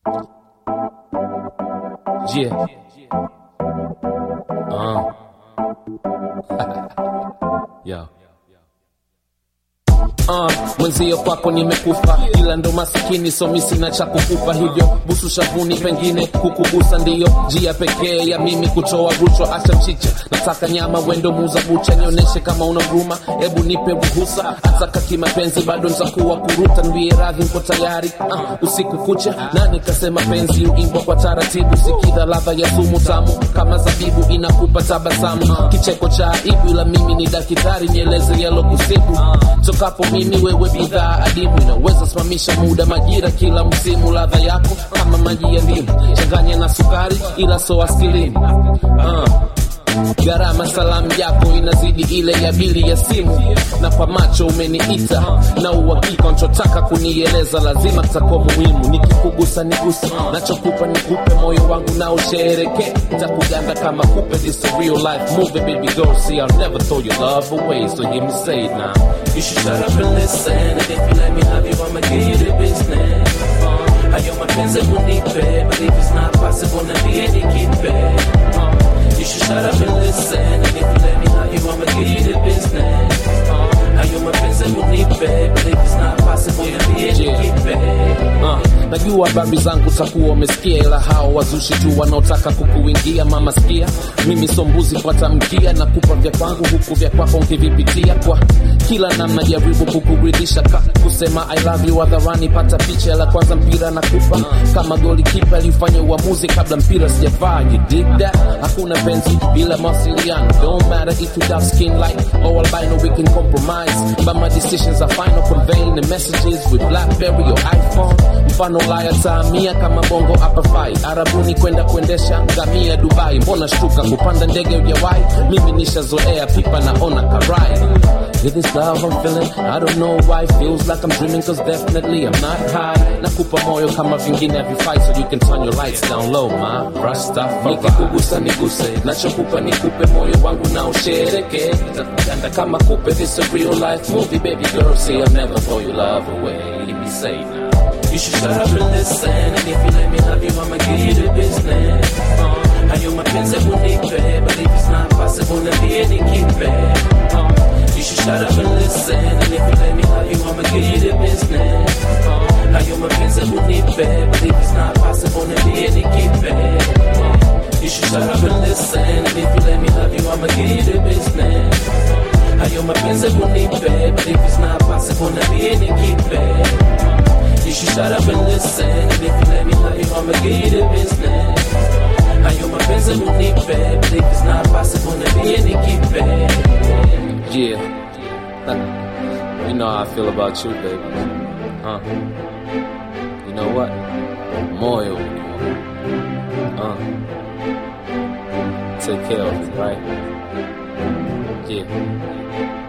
Yeah. Yo. Mwenzio kwako nimekufa, ila ndo masikini so mimi sina cha kukupa, hivyo busu shavuni pengine kukugusa ndiyo njia pekee ya mimi kutoa rushwa. Acha mchicha, nataka nyama, wendo muuza bucha, nioneshe kama una huruma, hebu nipe ruhusa. Ataka kimapenzi bado nitakuwa kuruta, niwie radhi niko tayari usiku kucha. Nani kasema penzi uimbwa kwa taratibu, sikidha ladha ya sumu tamu kama zabibu inakupa tabasamu. Kicheko cha aibu, ila mimi ni daktari, nieleze yalo kusibu. Tokapo mimi wewe bidhaa adimu, inaweza simamisha muda majira kila msimu. Ladha yako kama maji ya ndimu, changanya na sukari ila so asilini. Gharama salamu yako inazidi ile ya bili ya simu, na kwa macho umeniita na uhakika unachotaka kunieleza lazima kitakuwa muhimu. Nikikugusa niguse, nachokupa nikupe, moyo wangu na ushereke, nitakuganda kama kupe. This a real life movie, baby girl, see I'll never throw your love away, so hear me say it now. You should shut up and listen, and if you let me have you, I'ma give you the business. Hayo mapenzi unipe, but if it's not possible, niambie nikipe. You should shut up and listen, and if you let me have you, I'ma give you the business. Hayo mapenzi unipe, but if it's not possible, niambie nikipe. Najua babi zangu takuwa umesikia, ila hao wazushi tu wanaotaka kukuingia. Mama sikia, mimi so mbuzi kwa tamkia, na kupa vya kwangu huku vya kwako nkivipitia. Kwa kila namna jaribu kukuridhisha, kusema I love you hadharani, pata picha la kwanza mpira na kupa. Kama goli kipa alifanya uamuzi kabla mpira sijavaa, you dig that? Hakuna penzi bila mawasiliano, don't matter if you dark skin like or albino, we can compromise, but my decisions are final, conveying the messages with BlackBerry or iPhone. Mfano laya taamia kama bongo apafai, Arabuni kwenda kuendesha ngamia Dubai. Mbona shtuka kupanda ndege ujawai, mimi nishazoea pipa naona karai. With this love I'm feeling, I don't know why it feels like I'm dreaming, cause definitely I'm not high. Nakupa moyo kama vingine havifai, so you can turn your lights down low, ma Rastafari. Nikikugusa niguse, nachokupa nikupe, moyo wangu na ushereke, nitakuganda kama kupe. This a real life movie, baby girl, see I'll never throw your love away. Let me say now. You should shut up and listen, and if you let me have you, I'ma give you the business. Hayo mapenzi unipe, but if it's not possible, niambie nikipe. You should shut up and listen, and if you let me have you, I'ma give you the business. Hayo mapenzi unipe, but if it's not possible, niambie nikipe. You should shut up and listen, and if you let me have you, I'ma give you the business. Hayo mapenzi unipe, but if it's not possible, niambie nikipe. You should shut up and listen, and if you let me have you, I'ma give you the business. Hayo mapenzi unipe, but if it's not possible, niambie nikipe. Yeah. You know how I feel about you, baby. You know what? Moyo. Take care of it, right? Yeah.